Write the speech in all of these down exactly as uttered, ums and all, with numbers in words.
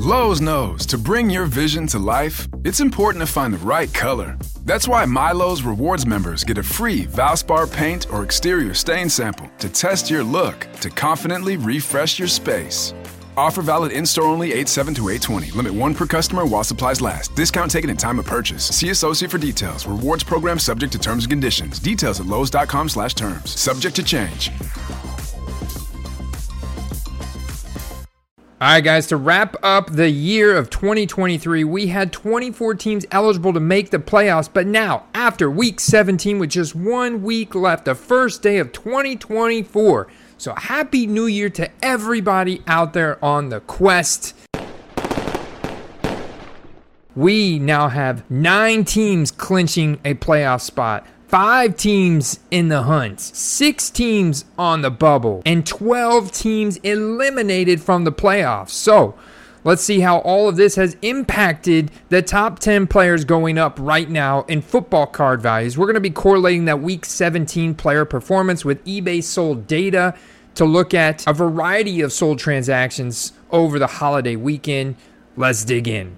Lowe's knows to bring your vision to life, it's important to find the right color. That's why MyLowe's Rewards members get a free Valspar paint or exterior stain sample to test your look to confidently refresh your space. Offer valid in-store only eight seven to eight twenty. Limit one per customer while supplies last. Discount taken in time of purchase. See associate for details. Rewards program subject to terms and conditions. Details at lowes.com slash terms. Subject to change. All right, guys, to wrap up the year of twenty twenty-three, we had twenty-four teams eligible to make the playoffs. But now, after week seventeen, with just one week left, the first day of twenty twenty-four. So happy New Year to everybody out there on the quest. We now have nine teams clinching a playoff spot. Five teams in the hunt, six teams on the bubble, and twelve teams eliminated from the playoffs. So let's see how all of this has impacted the top ten players going up right now in football card values. We're going to be correlating that week seventeen player performance with eBay sold data to look at a variety of sold transactions over the holiday weekend. Let's dig in.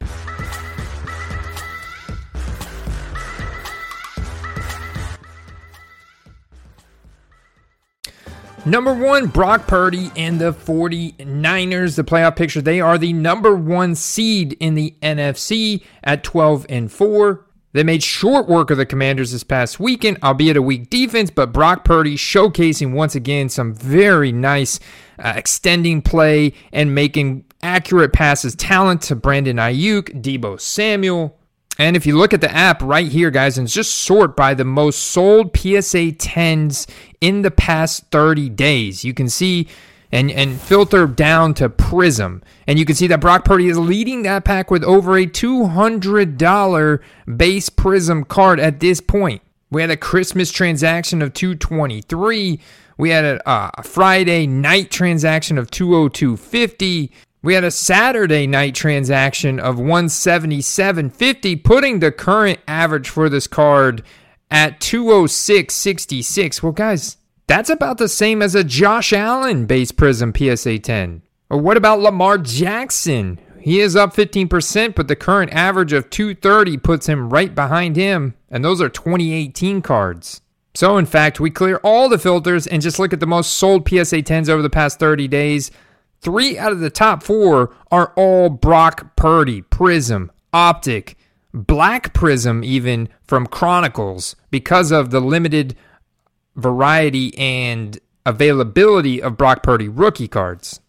Number one, Brock Purdy and the forty-niners, the playoff picture. They are the number one seed in the N F C at twelve and four. They made short work of the Commanders this past weekend, albeit a weak defense, but Brock Purdy showcasing once again some very nice uh, extending play and making accurate passes. Talent to Brandon Ayuk, Deebo Samuel. And if you look at the app right here, guys, and just sort by the most sold P S A tens in the past thirty days, you can see and, and filter down to Prism. And you can see that Brock Purdy is leading that pack with over a two hundred dollars base Prism card at this point. We had a Christmas transaction of two twenty-three. We had a, uh, a Friday night transaction of two oh two fifty. We had a Saturday night transaction of one seventy-seven fifty, putting the current average for this card at two oh six sixty-six. Well, guys, that's about the same as a Josh Allen base Prism P S A ten. Or what about Lamar Jackson? He is up fifteen percent, but the current average of two thirty puts him right behind him, and those are twenty eighteen cards. So, in fact, we clear all the filters and just look at the most sold P S A tens over the past thirty days. Three out of the top four are all Brock Purdy, Prism, Optic, Black Prism even from Chronicles because of the limited variety and availability of Brock Purdy rookie cards.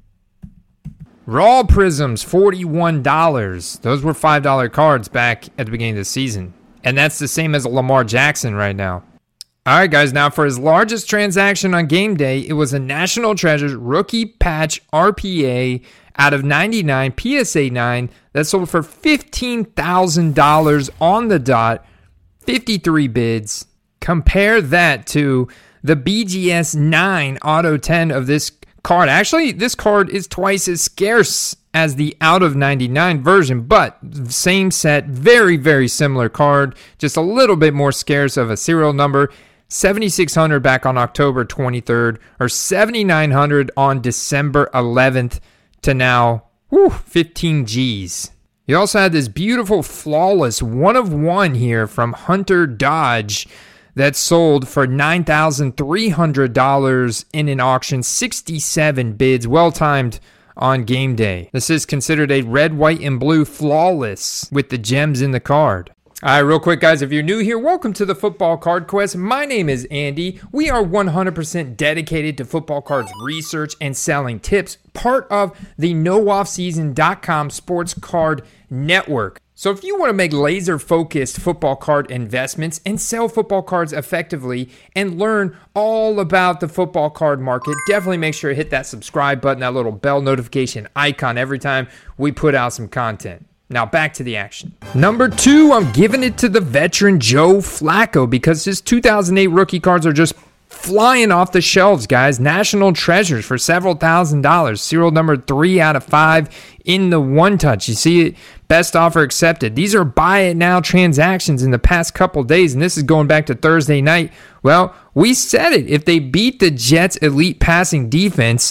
Raw Prisms, forty-one dollars. Those were five dollars cards back at the beginning of the season. And that's the same as Lamar Jackson right now. All right, guys, now for his largest transaction on game day, it was a National Treasures rookie patch R P A out of ninety-nine P S A nine that sold for fifteen thousand dollars on the dot, fifty-three bids. Compare that to the B G S nine Auto ten of this card. Actually, this card is twice as scarce as the out of ninety-nine version, but same set, very, very similar card, just a little bit more scarce of a serial number. seventy-six hundred back on October twenty-third, or seventy-nine hundred on December eleventh to now, whew, fifteen G's. You also had this beautiful, flawless one of one here from Hunter Dodge that sold for nine thousand three hundred dollars in an auction, sixty-seven bids, well-timed on game day. This is considered a red, white, and blue flawless with the gems in the card. All right, real quick, guys, if you're new here, welcome to the Football Card Quest. My name is Andy. We are one hundred percent dedicated to football cards research and selling tips, part of the no off season dot com sports card network. So if you want to make laser-focused football card investments and sell football cards effectively and learn all about the football card market, definitely make sure to hit that subscribe button, that little bell notification icon every time we put out some content. Now back to the action. Number two, I'm giving it to the veteran Joe Flacco because his two thousand eight rookie cards are just flying off the shelves, guys. National Treasures for several thousand dollars. Serial number three out of five in the one touch. You see it, best offer accepted. These are buy it now transactions in the past couple days, and this is going back to Thursday night. Well, we said it. If they beat the Jets' elite passing defense,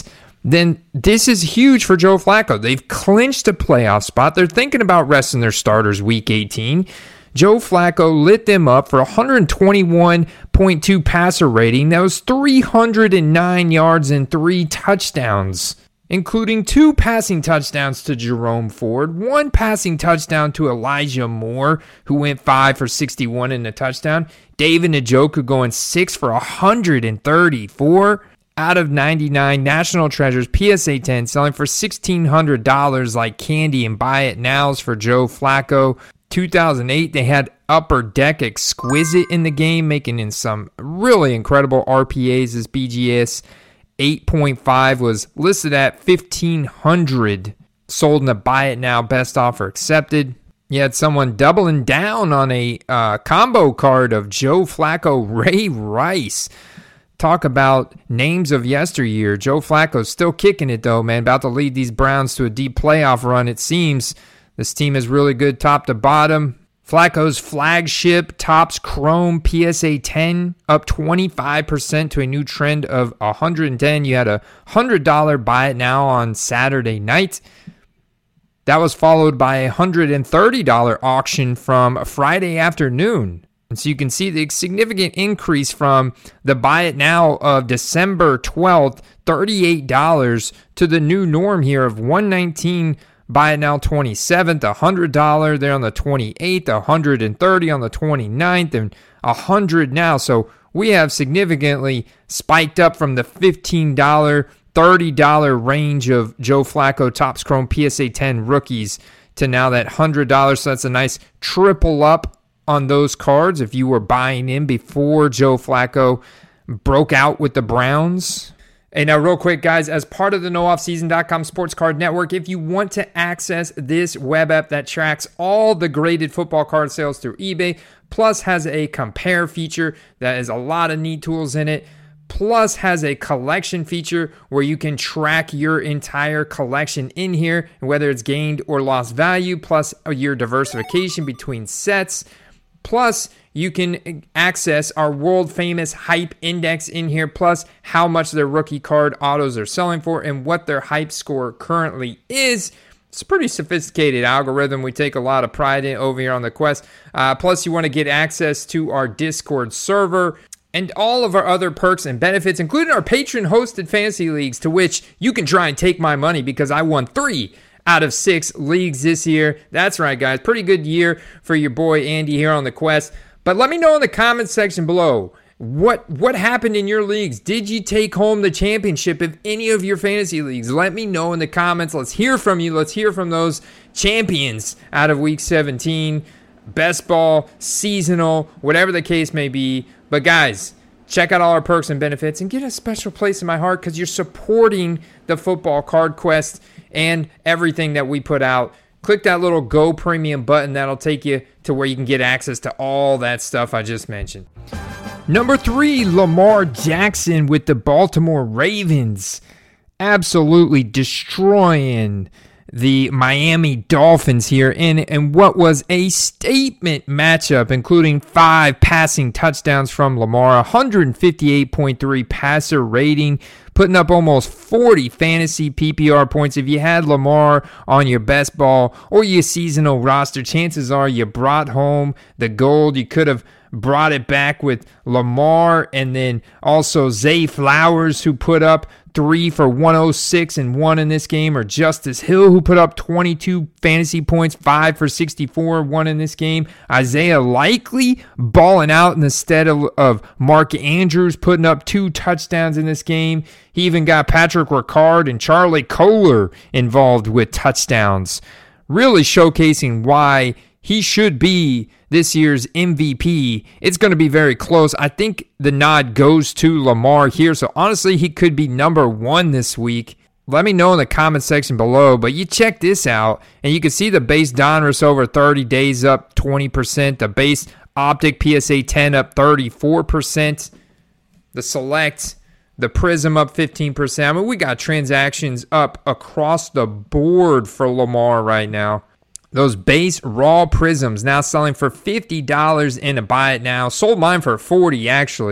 then this is huge for Joe Flacco. They've clinched a playoff spot. They're thinking about resting their starters week eighteen. Joe Flacco lit them up for one twenty-one point two passer rating. That was three hundred nine yards and three touchdowns, including two passing touchdowns to Jerome Ford, one passing touchdown to Elijah Moore, who went five for sixty-one in the touchdown. David Njoku going six for one thirty-four out of ninety-nine. National Treasures P S A ten selling for sixteen hundred dollars like candy, and buy it nows for Joe Flacco. two thousand eight, they had Upper Deck Exquisite in the game, making in some really incredible R P As. This B G S eight point five was listed at fifteen hundred dollars, sold in a buy it now, best offer accepted. You had someone doubling down on a uh, combo card of Joe Flacco, Ray Rice. Talk about names of yesteryear. Joe Flacco's still kicking it though, man. About to lead these Browns to a deep playoff run, it seems. This team is really good top to bottom. Flacco's flagship Topps Chrome P S A ten up twenty-five percent to a new trend of one hundred ten. You had a one hundred dollars buy it now on Saturday night. That was followed by a one hundred thirty dollars auction from Friday afternoon. And so you can see the significant increase from the buy it now of December twelfth, thirty-eight dollars, to the new norm here of one hundred nineteen dollars. Buy it now twenty-seventh, one hundred dollars there on the twenty-eighth, one hundred thirty dollars on the twenty-ninth, and one hundred dollars now. So we have significantly spiked up from the fifteen dollars, thirty dollars range of Joe Flacco Topps Chrome P S A ten rookies to now that one hundred dollars. So that's a nice triple up on those cards if you were buying in before Joe Flacco broke out with the Browns. And now real quick, guys, as part of the no off season dot com Sports Card Network, if you want to access this web app that tracks all the graded football card sales through eBay, plus has a compare feature that has a lot of neat tools in it, plus has a collection feature where you can track your entire collection in here, whether it's gained or lost value, plus your diversification between sets, plus you can access our world-famous hype index in here, plus how much their rookie card autos are selling for and what their hype score currently is. It's a pretty sophisticated algorithm. We take a lot of pride in over here on the Quest. Uh, plus, you want to get access to our Discord server and all of our other perks and benefits, including our patron-hosted fantasy leagues, to which you can try and take my money because I won three out of six leagues this year. That's right, guys. Pretty good year for your boy Andy here on the Quest. But let me know in the comments section below, what what happened in your leagues? Did you take home the championship of any of your fantasy leagues? Let me know in the comments. Let's hear from you. Let's hear from those champions out of week seventeen, best ball, seasonal, whatever the case may be. But guys, check out all our perks and benefits and get a special place in my heart because you're supporting the Football Card Quest and everything that we put out. Click that little Go Premium button. That'll take you to where you can get access to all that stuff I just mentioned. Number three, Lamar Jackson with the Baltimore Ravens. Absolutely destroying the Miami Dolphins here in, in what was a statement matchup, including five passing touchdowns from Lamar, one fifty-eight point three passer rating, putting up almost forty fantasy P P R points. If you had Lamar on your best ball or your seasonal roster, chances are you brought home the gold. You could have brought it back with Lamar and then also Zay Flowers, who put up three for one oh six and one in this game, or Justice Hill, who put up twenty-two fantasy points, five for sixty-four, one in this game. Isaiah Likely balling out instead of, of Mark Andrews, putting up two touchdowns in this game. He even got Patrick Ricard and Charlie Kohler involved with touchdowns, really showcasing why he should be this year's M V P. It's going to be very close. I think the nod goes to Lamar here. So honestly, he could be number one this week. Let me know in the comment section below. But you check this out, and you can see the base Donruss over thirty days up twenty percent. The base Optic P S A ten up thirty-four percent. The Select, the Prism up fifteen percent. I mean, we got transactions up across the board for Lamar right now. Those base raw Prisms now selling for fifty dollars in a buy it now. Sold mine for forty dollars actually.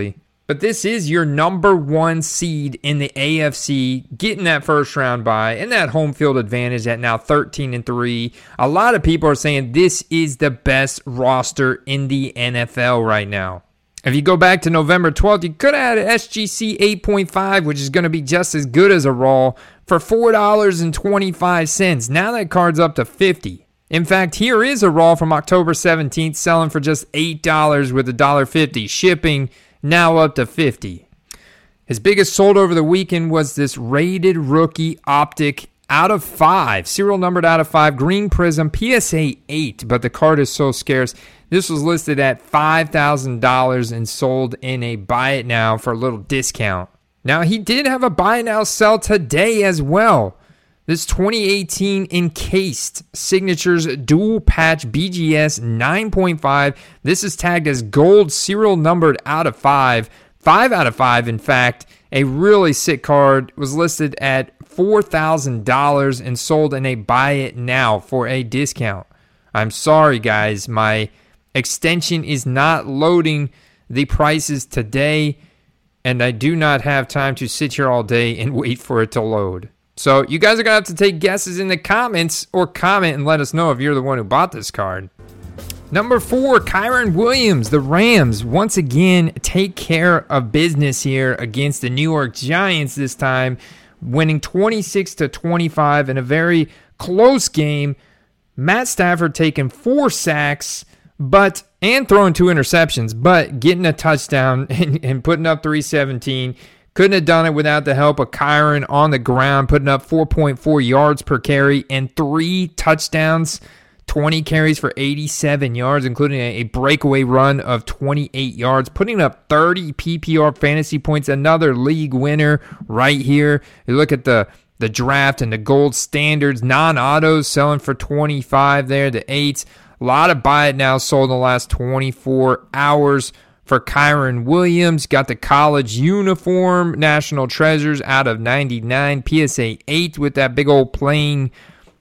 But this is your number one seed in the A F C, getting that first round bye and that home field advantage at now thirteen and three. A lot of people are saying this is the best roster in the N F L right now. If you go back to November twelfth, you could have had an S G C eight point five, which is going to be just as good as a Raw, for four dollars and twenty-five cents. Now that card's up to fifty dollars. In fact, here is a Raw from October seventeenth, selling for just eight dollars with one dollar fifty. Shipping now up to fifty dollars. His biggest sold over the weekend was this rated rookie optic out of five, serial numbered out of five, green prism, P S A eight, but the card is so scarce. This was listed at five thousand dollars and sold in a buy it now for a little discount. Now, he did have a buy it now sell today as well. This twenty eighteen encased signatures dual patch B G S nine point five. This is tagged as gold, serial numbered out of five. five out of five, in fact. A really sick card. Was listed at four thousand dollars and sold in a buy it now for a discount. I'm sorry, guys. My extension is not loading the prices today, and I do not have time to sit here all day and wait for it to load. So you guys are going to have to take guesses in the comments or comment and let us know if you're the one who bought this card. Number four, Kyren Williams. The Rams once again take care of business here against the New York Giants this time, winning twenty-six to twenty-five in a very close game. Matt Stafford taking four sacks but and throwing two interceptions, but getting a touchdown and, and putting up three seventeen. Couldn't have done it without the help of Kyren on the ground, putting up four point four yards per carry and three touchdowns, twenty carries for eighty-seven yards, including a, a breakaway run of twenty-eight yards, putting up thirty P P R fantasy points, another league winner right here. You look at the, the draft and the gold standards, non-autos selling for twenty-five there, the eights. A lot of buy it now sold in the last twenty-four hours. For Kyren Williams, got the college uniform, National Treasures out of ninety-nine, P S A eight with that big old plain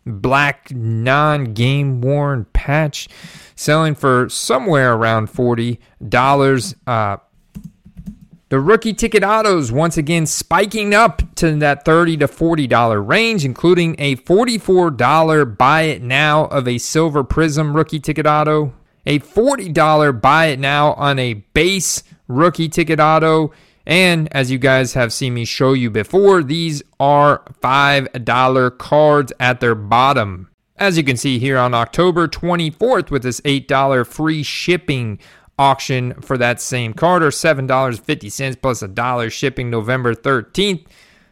black non-game worn patch, selling for somewhere around forty dollars. Uh, the rookie ticket autos once again spiking up to that thirty to forty dollars range, including a forty-four dollars buy it now of a silver prism rookie ticket auto. A forty dollars buy it now on a base rookie ticket auto. And as you guys have seen me show you before, these are five dollar cards at their bottom. As you can see here on October twenty-fourth with this eight dollars free shipping auction for that same card, or seven dollars and fifty cents plus a dollar shipping November thirteenth.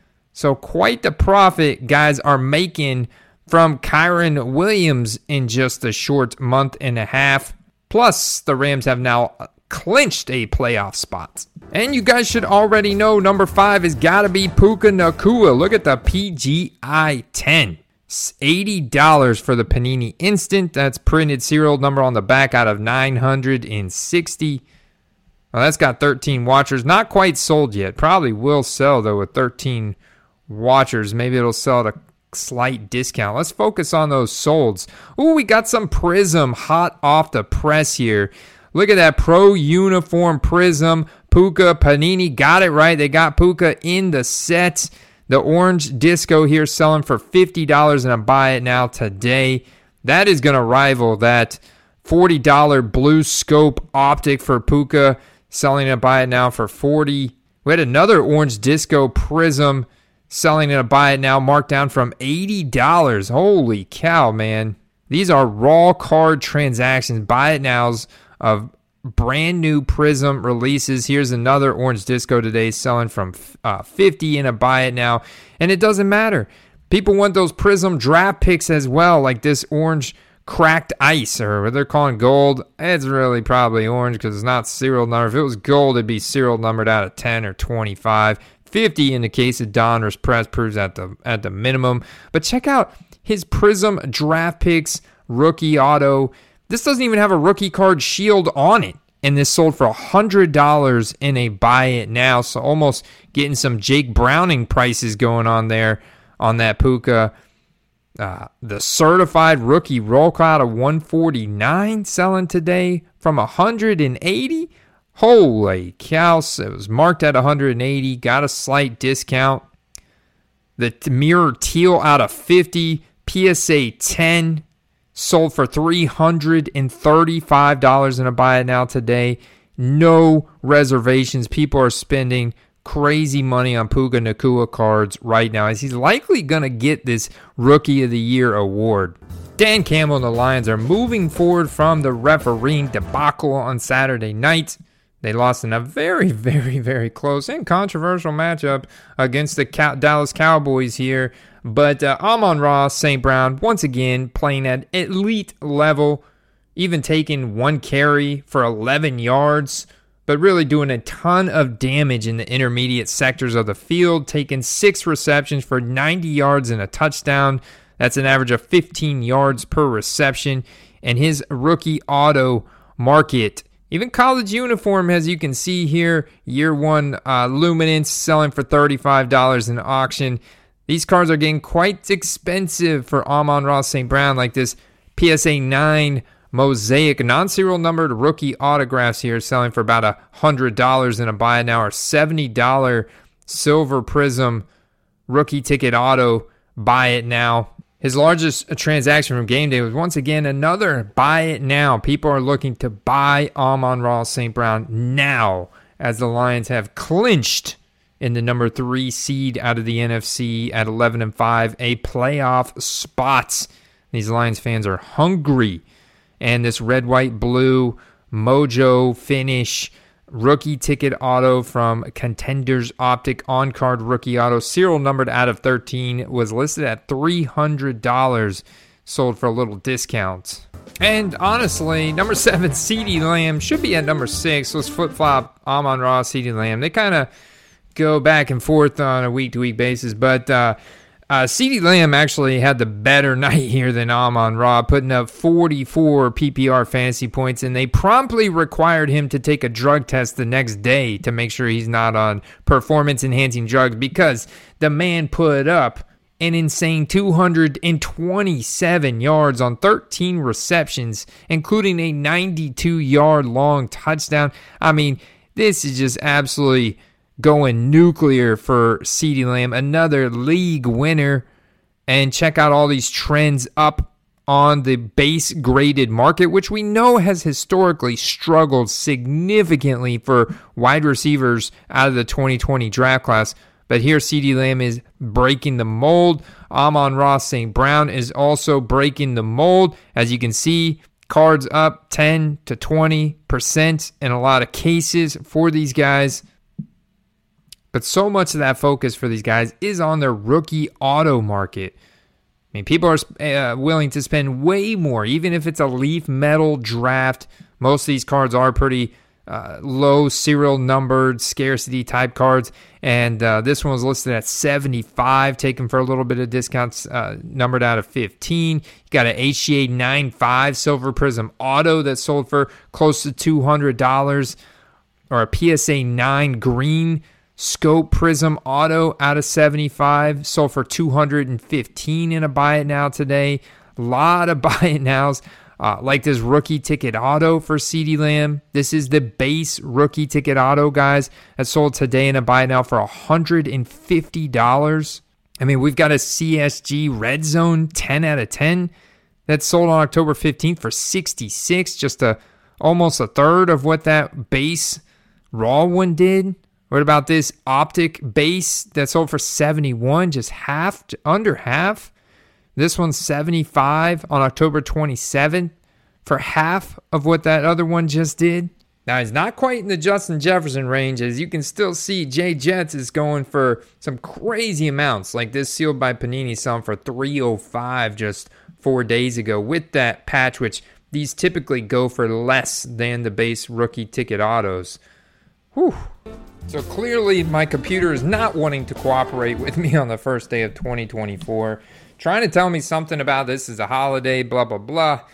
So quite the profit guys are making from Kyren Williams in just a short month and a half. Plus, the Rams have now clinched a playoff spot. And you guys should already know number five has got to be Puka Nacua. Look at the P G I ten. It's eighty dollars for the Panini Instant. That's printed serial number on the back out of nine hundred sixty. Well, that's got thirteen watchers. Not quite sold yet. Probably will sell, though, with thirteen watchers. Maybe it'll sell at a slight discount. Let's focus on those solds. Ooh, we got some Prism hot off the press here. Look at that Pro Uniform Prism. Puka, Panini got it right. They got Puka in the set. The orange disco here selling for fifty dollars and a buy it now today. That is going to rival that forty dollars blue scope optic for Puka, selling it a buy it now for forty dollars. We had another orange disco Prism selling it a buy it now, marked down from eighty dollars. Holy cow, man. These are raw card transactions, buy it nows of brand new Prism releases. Here's another orange disco today selling from uh, fifty dollars in a buy it now. And it doesn't matter. People want those Prism draft picks as well, like this orange cracked ice, or what they're calling gold. It's really probably orange because it's not serial numbered. If it was gold, it'd be serial numbered out of ten or twenty-five. fifty in the case of Donruss Press proves at the at the minimum. But check out his Prism draft picks rookie auto. This doesn't even have a rookie card shield on it. And this sold for one hundred dollars in a buy it now. So almost getting some Jake Browning prices going on there on that Puka. Uh, the certified rookie roll cloud of one forty-nine selling today from one hundred eighty. Holy cow, it was marked at one hundred eighty, got a slight discount. The Mirror Teal out of fifty, P S A ten, sold for three hundred thirty-five dollars in a buy it now today. No reservations. People are spending crazy money on Puka Nacua cards right now, as he's likely going to get this Rookie of the Year award. Dan Campbell and the Lions are moving forward from the refereeing debacle on Saturday night. They lost in a very, very, very close and controversial matchup against the Cow- Dallas Cowboys here. But uh, Amon-Ra Saint Brown, once again, playing at elite level, even taking one carry for eleven yards, but really doing a ton of damage in the intermediate sectors of the field, taking six receptions for ninety yards and a touchdown. That's an average of fifteen yards per reception. And his rookie auto market, even college uniform, as you can see here, year one uh, Luminance selling for thirty-five dollars in auction. These cards are getting quite expensive for Amon-Ra Saint Brown, like this P S A nine Mosaic non-serial numbered rookie autographs here, selling for about one hundred dollars in a buy now, or seventy dollars Silver Prism rookie ticket auto buy it now. His largest transaction from game day was once again another buy it now. People are looking to buy Amon-Ra Saint Brown now, as the Lions have clinched in the number three seed out of the N F C at eleven and five, a playoff spot. These Lions fans are hungry. And this red, white, blue Mojo finish rookie ticket auto from Contenders Optic on-card rookie auto, serial numbered out of thirteen, was listed at three hundred dollars, sold for a little discount. And honestly, number seven, CeeDee Lamb, should be at number six. Let's flip-flop Amon-Ra, CeeDee Lamb. They kind of go back and forth on a week-to-week basis, but uh, uh, CeeDee Lamb actually had the better night here than Amon-Ra, putting up forty-four P P R fantasy points, and they promptly required him to take a drug test the next day to make sure he's not on performance-enhancing drugs, because the man put up an insane two hundred twenty-seven yards on thirteen receptions, including a ninety-two yard long touchdown. I mean, this is just absolutely going nuclear for CeeDee Lamb, another league winner. And check out all these trends up on the base graded market, which we know has historically struggled significantly for wide receivers out of the twenty twenty draft class. But here CeeDee Lamb is breaking the mold. Amon-Ra Saint Brown is also breaking the mold. As you can see, cards up ten to twenty percent in a lot of cases for these guys. But so much of that focus for these guys is on their rookie auto market. I mean, people are uh, willing to spend way more, even if it's a leaf metal draft. Most of these cards are pretty uh, low serial numbered scarcity type cards. And uh, this one was listed at seventy-five, taken for a little bit of discounts, uh, numbered out of fifteen. You got an H G A nine five Silver Prism Auto that sold for close to two hundred dollars, or a P S A nine Green Scope Prism Auto out of seventy-five, sold for two hundred fifteen in a buy it now today. A lot of buy it nows, uh, like this rookie ticket auto for CeeDee Lamb. This is the base rookie ticket auto, guys, that sold today in a buy it now for one hundred fifty dollars. I mean, we've got a C S G Red Zone ten out of ten that sold on October fifteenth for sixty-six, just a almost a third of what that base raw one did. What about this Optic base that sold for seventy-one, just half, under half? This one's seventy-five on October twenty-seventh for half of what that other one just did. Now, he's not quite in the Justin Jefferson range, as you can still see Jay Jets is going for some crazy amounts, like this sealed by Panini selling for three oh five just four days ago with that patch, which these typically go for less than the base rookie ticket autos. Whew. So clearly my computer is not wanting to cooperate with me on the first day of twenty twenty-four. Trying to tell me something about this is a holiday, blah, blah, blah.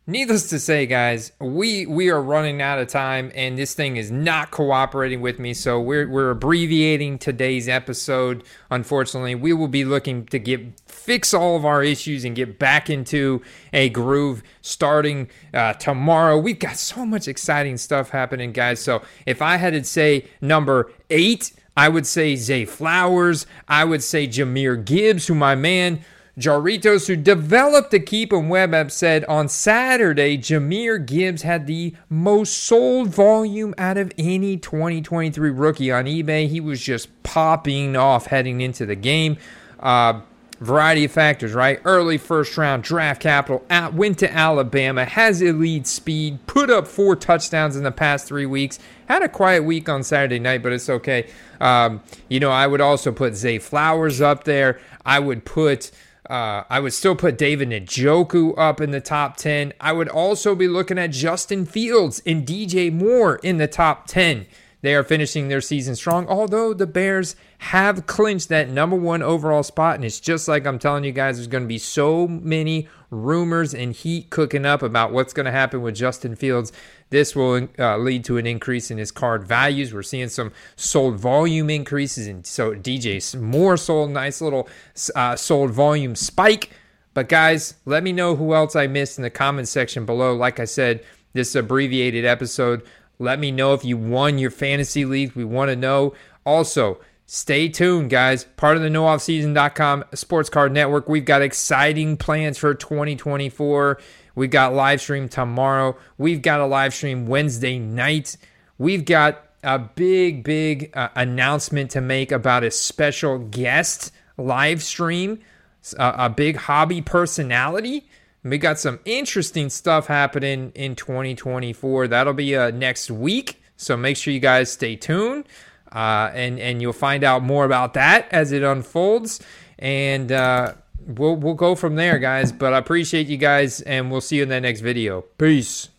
Needless to say, guys, we we are running out of time, and this thing is not cooperating with me, so we're we're abbreviating today's episode. Unfortunately, we will be looking to get fix all of our issues and get back into a groove starting uh, tomorrow. We've got so much exciting stuff happening, guys. So if I had to say number eight, I would say Zay Flowers. I would say Jahmyr Gibbs, who my man Jarritos, who developed the Keep 'em web app, said on Saturday, Jahmyr Gibbs had the most sold volume out of any twenty twenty-three rookie on eBay. He was just popping off heading into the game. Uh, variety of factors, right? Early first round draft capital, out, went to Alabama, has elite speed, put up four touchdowns in the past three weeks. Had a quiet week on Saturday night, but it's okay. Um, you know, I would also put Zay Flowers up there. I would put... Uh, I would still put David Njoku up in the top ten. I would also be looking at Justin Fields and D J Moore in the top ten. They are finishing their season strong, although the Bears have clinched that number one overall spot. And it's just like I'm telling you guys, there's going to be so many rumors and heat cooking up about what's going to happen with Justin Fields. This will uh, lead to an increase in his card values. We're seeing some sold volume increases, and so D J Moore sold, nice little uh, sold volume spike. But guys, let me know who else I missed in the comments section below. Like I said, this is an abbreviated episode. Let me know if you won your fantasy league. We want to know. Also, stay tuned, guys. Part of the no off season dot com Sports Card Network. We've got exciting plans for twenty twenty-four. We've got live stream tomorrow. We've got a live stream Wednesday night. We've got a big, big uh, announcement to make about a special guest live stream, uh, a big hobby personality. We got some interesting stuff happening in twenty twenty-four. That'll be uh, next week, so make sure you guys stay tuned, uh, and and you'll find out more about that as it unfolds. And uh, we'll we'll go from there, guys. But I appreciate you guys, and we'll see you in that next video. Peace.